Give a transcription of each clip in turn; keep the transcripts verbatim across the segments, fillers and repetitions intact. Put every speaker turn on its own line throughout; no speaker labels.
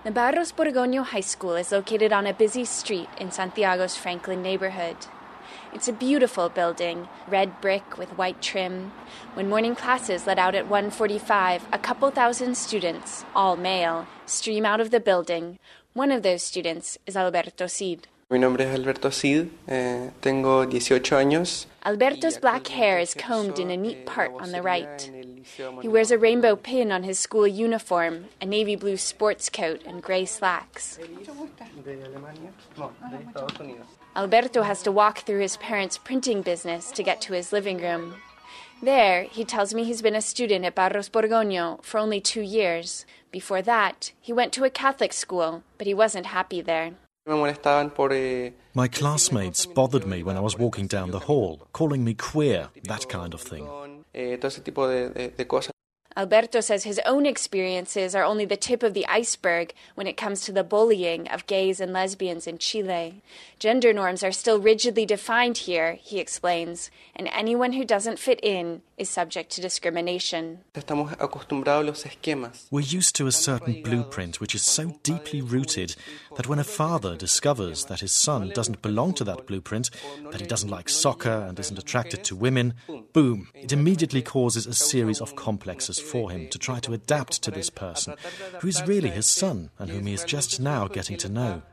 The Barros Borgoño High School is located on a busy street in Santiago's Franklin neighborhood. It's a beautiful building, red brick with white trim. When morning classes let out at one forty-five, a couple thousand students, all male, stream out of the building. One of those students is Alberto Cid.
Mi nombre es Alberto Cid, eh, tengo dieciocho años.
Alberto's black hair is combed in a neat part on the right. He wears a rainbow pin on his school uniform, a navy blue sports coat, and gray slacks. Alberto has to walk through his parents' printing business to get to his living room. There, he tells me he's been a student at Barros Borgoño for only two years. Before that, he went to a Catholic school, but he wasn't happy there.
My classmates bothered me when I was walking down the hall, calling me queer, that kind of thing.
Alberto says his own experiences are only the tip of the iceberg when it comes to the bullying of gays and lesbians in Chile. Gender norms are still rigidly defined here, he explains, and anyone who doesn't fit in is subject to discrimination.
We're used to a certain blueprint which is so deeply rooted that when a father discovers that his son doesn't belong to that blueprint, that he doesn't like soccer and isn't attracted to women, boom, it immediately causes a series of complexes for him to try to adapt to this person, who is really his son and whom he is just now getting to know.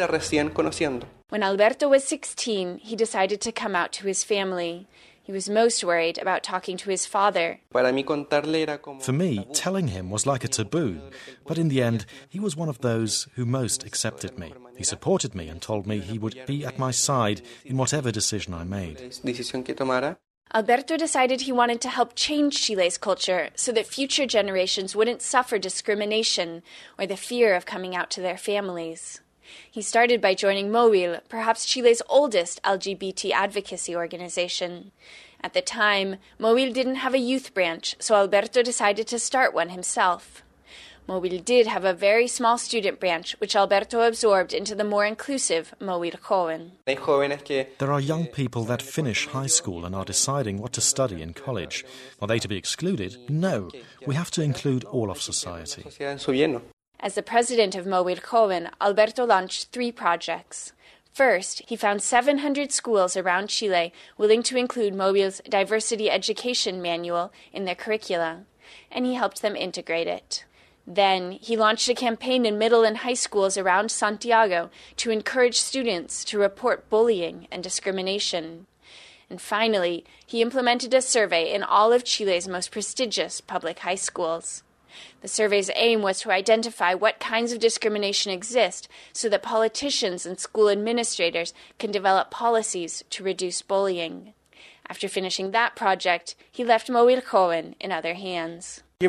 When Alberto was sixteen, he decided to come out to his family. He was most worried about talking to his father.
For me, telling him was like a taboo, but in the end, he was one of those who most accepted me. He supported me and told me he would be at my side in whatever decision I made.
Alberto decided he wanted to help change Chile's culture so that future generations wouldn't suffer discrimination or the fear of coming out to their families. He started by joining Movil, perhaps Chile's oldest L G B T advocacy organization. At the time, Movil didn't have a youth branch, so Alberto decided to start one himself. Movil did have a very small student branch, which Alberto absorbed into the more inclusive Movil Joven.
There are young people that finish high school and are deciding what to study in college. Are they to be excluded? No. We have to include all of society.
As the president of Movil Joven, Alberto launched three projects. First, he found seven hundred schools around Chile willing to include Movil's Diversity Education Manual in their curricula, and he helped them integrate it. Then, he launched a campaign in middle and high schools around Santiago to encourage students to report bullying and discrimination. And finally, he implemented a survey in all of Chile's most prestigious public high schools. The survey's aim was to identify what kinds of discrimination exist so that politicians and school administrators can develop policies to reduce bullying. After finishing that project, he left Movil Joven in other hands.
I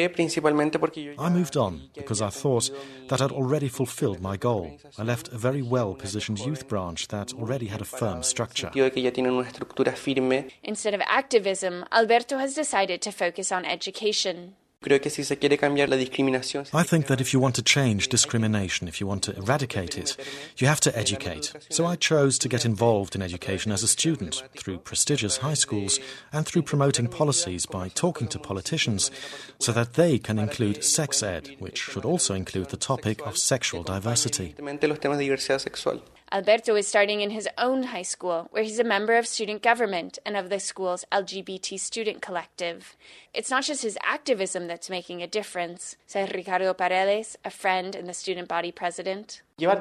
moved on because I thought that I'd already fulfilled my goal. I left a very well-positioned youth branch that already had a firm structure.
Instead of activism, Alberto has decided to focus on education.
I think that if you want to change discrimination, if you want to eradicate it, you have to educate. So I chose to get involved in education as a student, through prestigious high schools and through promoting policies by talking to politicians so that they can include sex ed, which should also include the topic of sexual diversity.
Alberto is starting in his own high school, where he's a member of student government and of the school's L G B T student collective. It's not just his activism that's making a difference, says Ricardo Paredes, a friend and the student body president.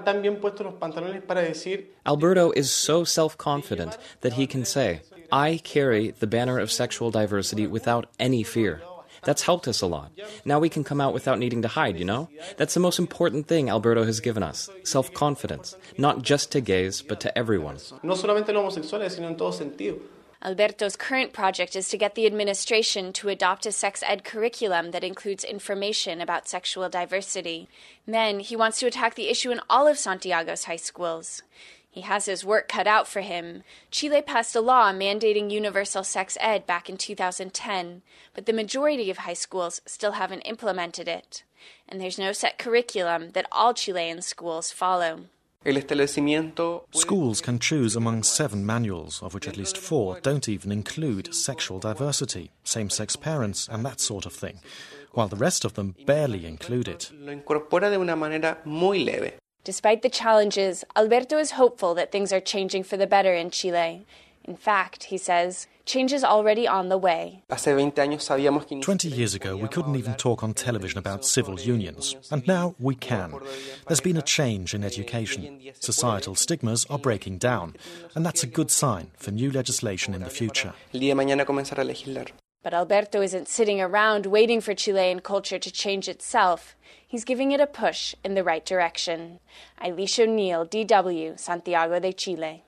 Alberto is so self-confident that he can say, "I carry the banner of sexual diversity without any fear." That's helped us a lot. Now we can come out without needing to hide, you know? That's the most important thing Alberto has given us. Self-confidence. Not just to gays, but to everyone.
Alberto's current project is to get the administration to adopt a sex ed curriculum that includes information about sexual diversity. Then he wants to attack the issue in all of Santiago's high schools. He has his work cut out for him. Chile passed a law mandating universal sex ed back in two thousand ten, but the majority of high schools still haven't implemented it. And there's no set curriculum that all Chilean schools follow.
Schools can choose among seven manuals, of which at least four don't even include sexual diversity, same-sex parents and that sort of thing, while the rest of them barely include it.
Despite the challenges, Alberto is hopeful that things are changing for the better in Chile. In fact, he says, change is already on the way.
Twenty years ago, we couldn't even talk on television about civil unions, and now we can. There's been a change in education. Societal stigmas are breaking down, and that's a good sign for new legislation in the future.
But Alberto isn't sitting around waiting for Chilean culture to change itself. He's giving it a push in the right direction. Elisha O'Neill, D W, Santiago de Chile.